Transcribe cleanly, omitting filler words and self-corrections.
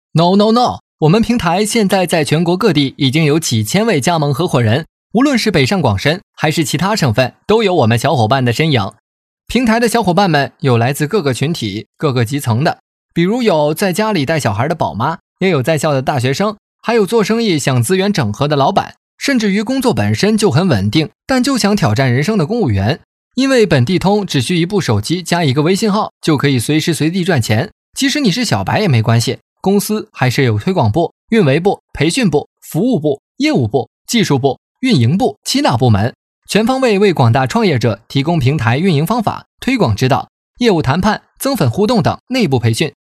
No No No， 我们平台现在在全国各地已经有几千位加盟合伙人，无论是北上广深还是其他省份，都有我们小伙伴的身影。平台的小伙伴们有来自各个群体、各个基层的，比如有在家里带小孩的宝妈，也有在校的大学生，还有做生意想资源整合的老板，甚至于工作本身就很稳定，但就想挑战人生的公务员。因为本地通只需一部手机加一个微信号，就可以随时随地赚钱，即使你是小白也没关系，公司还是有推广部、运维部、培训部、服务部、业务部、技术部、运营部7大部门，全方位为广大创业者提供平台运营方法、推广指导、业务谈判、增粉互动等内部培训，